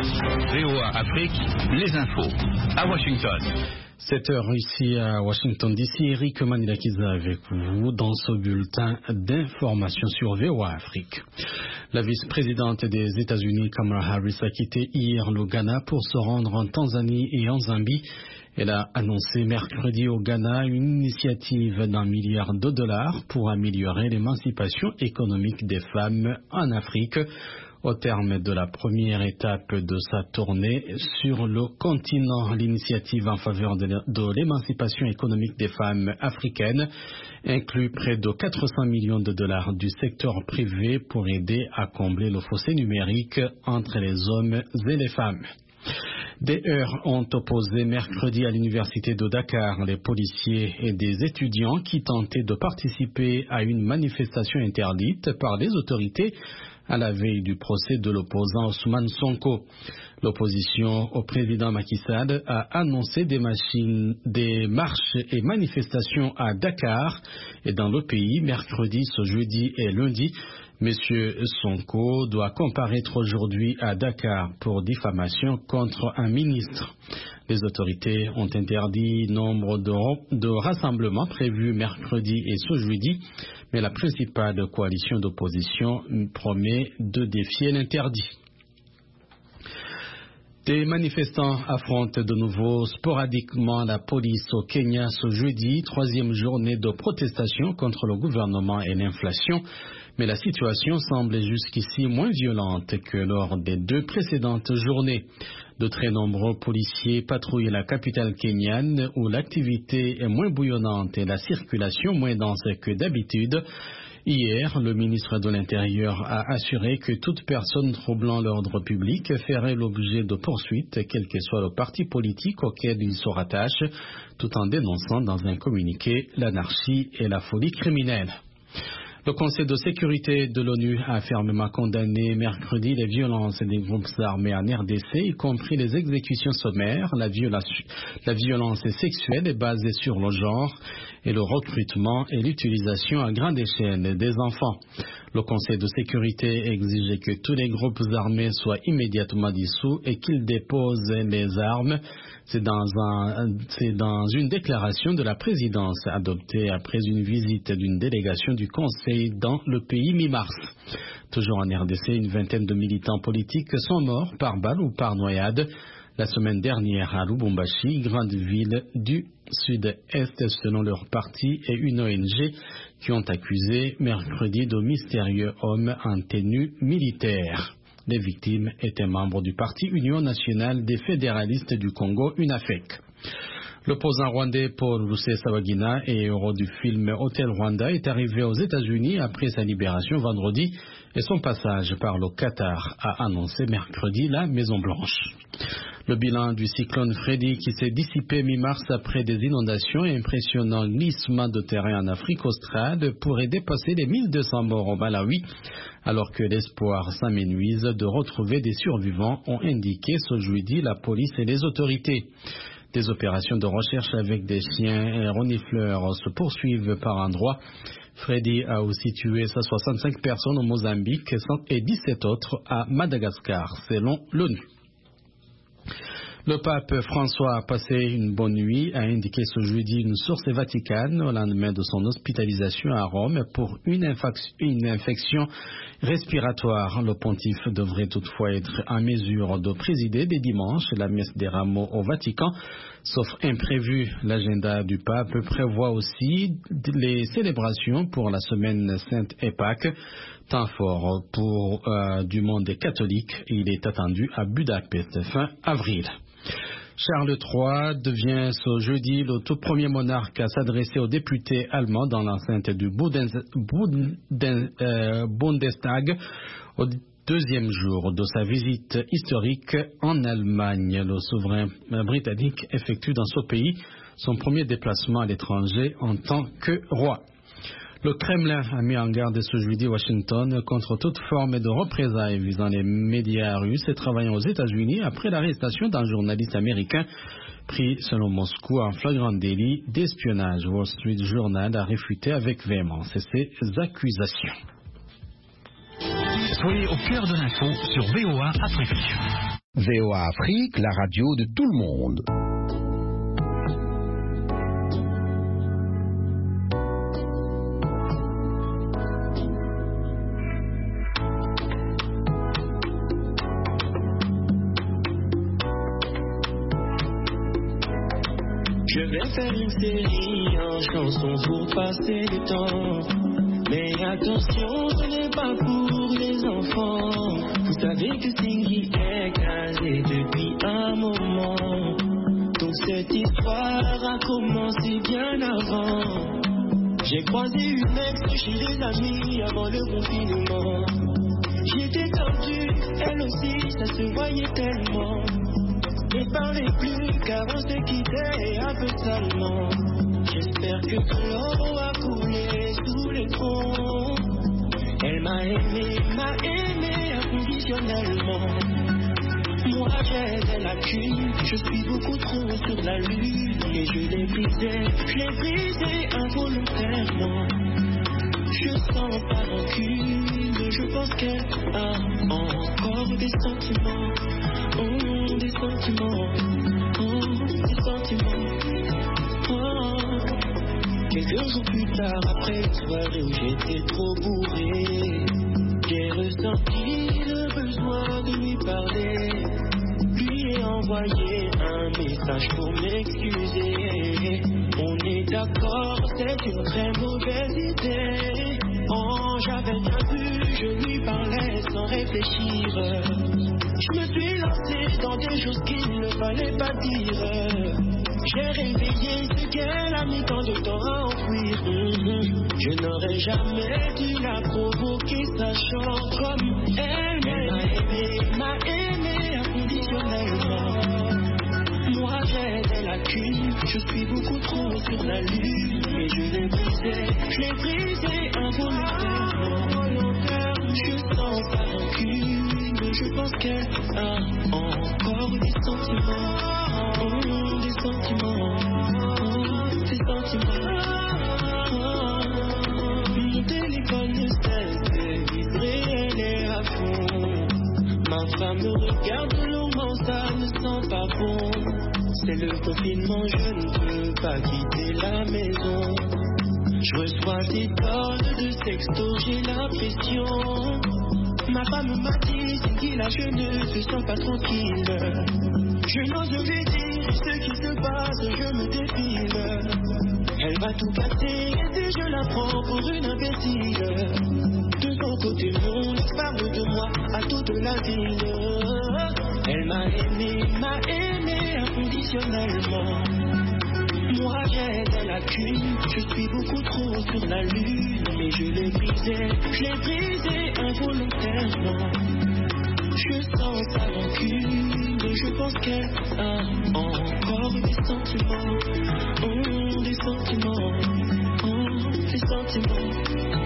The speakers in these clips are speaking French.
VOA Afrique, les infos. À Washington. 7h ici à Washington DC, Eric Manilakiza avec vous dans ce bulletin d'information sur VOA Afrique. La vice-présidente des États-Unis, Kamala Harris, a quitté hier le Ghana pour se rendre en Tanzanie et en Zambie. Elle a annoncé mercredi au Ghana une initiative d'$1 milliard pour améliorer l'émancipation économique des femmes en Afrique. Au terme de la première étape de sa tournée sur le continent, l'initiative en faveur de l'émancipation économique des femmes africaines inclut près de $400 millions du secteur privé pour aider à combler le fossé numérique entre les hommes et les femmes. Des heurts ont opposé mercredi à l'université de Dakar les policiers et des étudiants qui tentaient de participer à une manifestation interdite par les autorités à la veille du procès de l'opposant Ousmane Sonko. L'opposition au président Macky Sall a annoncé des marches et manifestations à Dakar et dans le pays mercredi, ce jeudi et lundi. Monsieur Sonko doit comparaître aujourd'hui à Dakar pour diffamation contre un ministre. Les autorités ont interdit nombre de rassemblements prévus mercredi et ce jeudi, mais la principale coalition d'opposition promet de défier l'interdit. Des manifestants affrontent de nouveau sporadiquement la police au Kenya ce jeudi, troisième journée de protestation contre le gouvernement et l'inflation. Mais la situation semble jusqu'ici moins violente que lors des deux précédentes journées. De très nombreux policiers patrouillent la capitale kenyane où l'activité est moins bouillonnante et la circulation moins dense que d'habitude. Hier, le ministre de l'Intérieur a assuré que toute personne troublant l'ordre public ferait l'objet de poursuites, quel que soit le parti politique auquel il se rattache, tout en dénonçant dans un communiqué l'anarchie et la folie criminelle. Le Conseil de sécurité de l'ONU a fermement condamné mercredi les violences des groupes armés en RDC, y compris les exécutions sommaires, la violence sexuelle est basée sur le genre et le recrutement et l'utilisation à grande échelle des enfants. Le Conseil de sécurité exigeait que tous les groupes armés soient immédiatement dissous et qu'ils déposent les armes. C'est dans une déclaration de la présidence adoptée après une visite d'une délégation du Conseil dans le pays mi-mars. Toujours en RDC, une vingtaine de militants politiques sont morts par balle ou par noyade la semaine dernière à Lubumbashi, grande ville du sud-est selon leur parti et une ONG qui ont accusé mercredi de mystérieux hommes en tenue militaire. Les victimes étaient membres du parti Union nationale des fédéralistes du Congo, UNAFEC. L'opposant rwandais Paul Rusesabagina et héros du film Hotel Rwanda est arrivé aux États-Unis après sa libération vendredi et son passage par le Qatar a annoncé mercredi la Maison-Blanche. Le bilan du cyclone Freddy qui s'est dissipé mi-mars après des inondations et impressionnants glissements de terrain en Afrique australe pourrait dépasser les 1200 morts au Malawi, alors que l'espoir s'amenuise de retrouver des survivants, ont indiqué ce jeudi la police et les autorités. Des opérations de recherche avec des chiens et renifleurs se poursuivent par endroits. Freddy a aussi tué 65 personnes au Mozambique et 17 autres à Madagascar, selon l'ONU. Le pape François a passé une bonne nuit, a indiqué ce jeudi une source vaticane au lendemain de son hospitalisation à Rome pour une infection respiratoire. Le pontife devrait toutefois être en mesure de présider dès dimanche la messe des rameaux au Vatican. Sauf imprévu, l'agenda du pape prévoit aussi les célébrations pour la semaine sainte et Pâques. Temps fort du monde des catholiques, il est attendu à Budapest fin avril. Charles III devient ce jeudi le tout premier monarque à s'adresser aux députés allemands dans l'enceinte du Bundestag au deuxième jour de sa visite historique en Allemagne. Le souverain britannique effectue dans ce pays son premier déplacement à l'étranger en tant que roi. Le Kremlin a mis en garde ce jeudi Washington contre toute forme de représailles visant les médias russes et travaillant aux États-Unis après l'arrestation d'un journaliste américain pris, selon Moscou, en flagrant délit d'espionnage. Wall Street Journal a réfuté avec véhémence ces accusations. Soyez au cœur de l'info sur VOA Afrique. VOA Afrique, la radio de tout le monde. Je vais faire une série en chansons pour passer le temps. Mais attention, ce n'est pas pour les enfants. Vous savez que Stingy est casé depuis un moment. Donc cette histoire a commencé bien avant. J'ai croisé une ex chez les amis avant le confinement. J'étais tordue, elle aussi, ça se voyait tellement. Ne parlez plus car on se quittait un peu salement. J'espère que l'eau a coulé sous les ponts. Elle m'a aimé inconditionnellement. Moi j'ai des lacunes, je suis beaucoup trop sur la lune. Et je l'ai brisé involontairement. Je sens pas rancune, je pense qu'elle a encore des sentiments. Oh, des sentiments, oh, des sentiments, oh. Quelques jours plus tard, après une soirée où j'étais trop bourré, j'ai ressenti le besoin de lui parler. Lui ai envoyé un message pour m'excuser. On est d'accord, c'est une très mauvaise idée. Oh, j'avais bien vu, je lui parlais sans réfléchir. Je me suis lancé dans des choses qu'il ne fallait pas dire. J'ai réveillé ce qu'elle a mis tant de temps à enfouir. Je n'aurais jamais dû la provoquer, sachant comme elle m'a aimé inconditionnellement. Moi j'ai des lacunes, je suis beaucoup trop sur la lune. Et je l'ai brisé involontairement. Je sens pas rancune, je pense qu'elle a encore des sentiments. Oh, des sentiments, oh, des sentiments. Oh, mon téléphone ne cesse de vibrer, elle est à fond. Ma femme me regarde longuement, ça ne sent pas bon. C'est le confinement, je ne peux pas quitter la maison. Je reçois des tonnes de sextos, j'ai la pression. Ma femme m'a dit, c'est qu'il a, je ne se sens pas tranquille. Je n'ose lui dire ce qui se passe, je me dépile. Elle va tout casser et si je la prends pour une imbécile. De son côté, le monde parle de moi à toute la ville. Elle m'a aimé inconditionnellement. Moi j'ai des lacunes, je suis beaucoup trop sur la lune. Mais je l'ai brisé involontairement. Je sens sa rancune, je pense qu'elle a encore des sentiments. Oh, des sentiments, oh, des sentiments.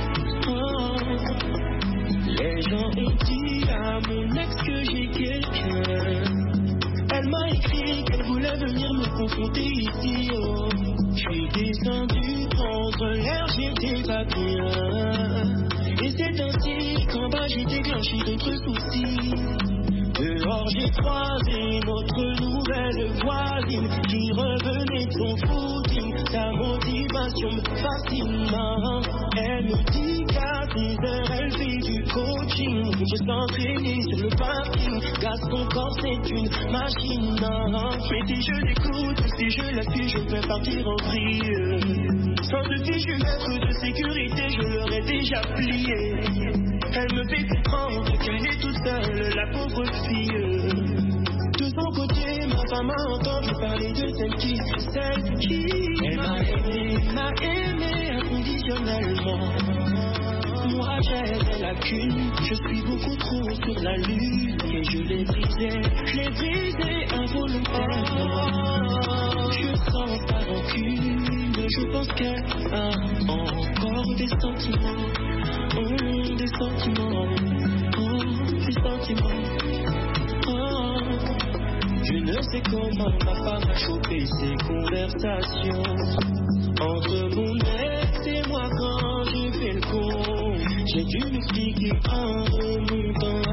Oh. Les gens ont dit à mon ex que j'ai quelqu'un. Elle m'a écrit qu'elle voulait venir me confronter ici, oh. Je suis descendu prendre l'air, j'étais pas bien. Et c'est ainsi qu'en bas j'ai déclenché d'autres soucis. Dehors j'ai croisé notre nouvelle voisine qui revenait de son footing. Sa motivation me fascine. Elle me dit qu'à 6 heures elle fait du coaching. Je s'entraîner sur le parking, car son corps c'est une machine. Mais si je l'écoute, si je la suis, je vais partir en vrille. Sans ce fichu-mètre de sécurité, je l'aurais déjà plié. Elle me fait comprendre qu'elle est toute seule, la pauvre fille. De son côté, ma femme a entendu parler de celle qui elle m'a aimé inconditionnellement. Moi j'ai des lacunes, je suis beaucoup trop sur la lune. Et je l'ai brisé involontairement. Je sens pas rancune, je pense qu'elle a encore des sentiments. Oh, des sentiments, oh, des sentiments. Oh. Je ne sais comment ma femme a chopé ces conversations entre mon ex et moi quand j'ai fait le con. J'ai dû m'expliquer en remontant.